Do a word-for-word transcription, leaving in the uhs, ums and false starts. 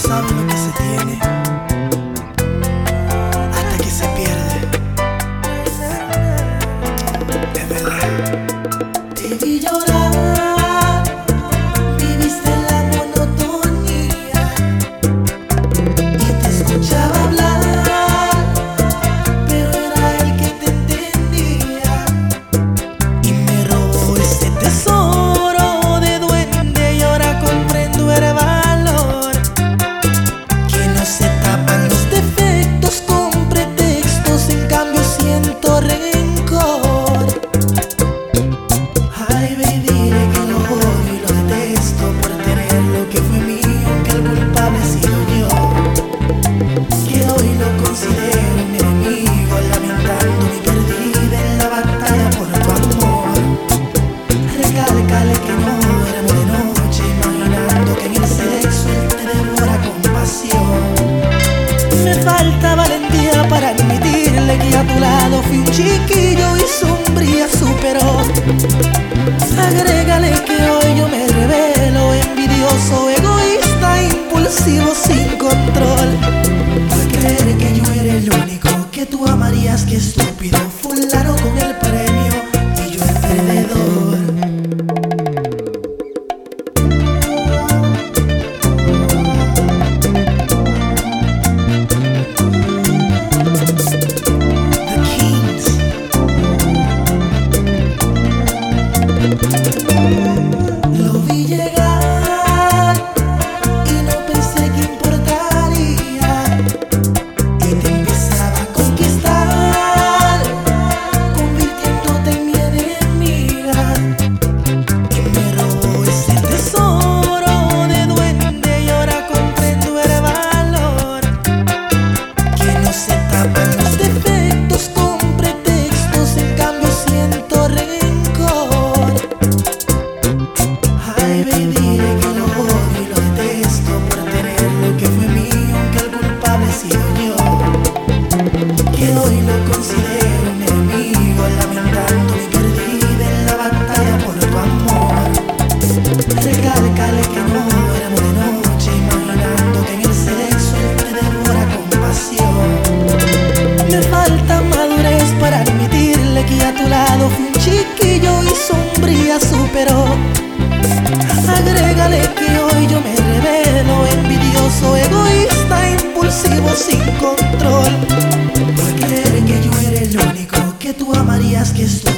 sabe lo que se tiene hasta que se pierde. Es verdad. Te vi llorar, viviste la monotonía y te escuchaba hablar, pero era el que te entendía y me robó ese tesoro de duende y ahora comprendo el valor, que no se tapan los defectos con pretextos, en cambio siento rencor. Ay, baby, dile que lo odio y lo detesto por tener lo que fue mío, aunque el culpable he sido yo, que hoy lo considero un enemigo, lamentando mi perdida en la batalla por tu amor. Recálcale que no duermo de noche, imaginando que en el sexo él te devora con pasión. Me falta valentía para admitirle que a tu lado fui un chiquillo y su hombría superó. Agrégale que hoy yo me revelo, envidioso, egoísta, impulsivo, sin control, por creer que yo era el único que tú amarías. Que estúpido, fulano con el premio y yo el perdedor. Lo vi llegar y no pensé que importaría, y te empezaba a conquistar, convirtiéndote en mi enemiga, y me robó ese tesoro de duende y ahora comprendo el valor, que no se tapan los defectos con pretextos, en cambio siento rencor. Ay, baby, dile que lo odio y lo detesto por tener lo que fue mío, aunque el culpable he sido yo, que hoy lo considero un enemigo, lamentando mi perdida en la batalla por tu amor. Recálcale que no duermo de noche, imaginando que en el sexo él te devora con pasión. Me falta madurez para admitirle que a tu lado fui un chiquillo y sombría superó. Agrégale que hoy yo me revelo, envidioso, egoísta, impulsivo, sin control, por creer que yo era el único que tú amarías. Que estoy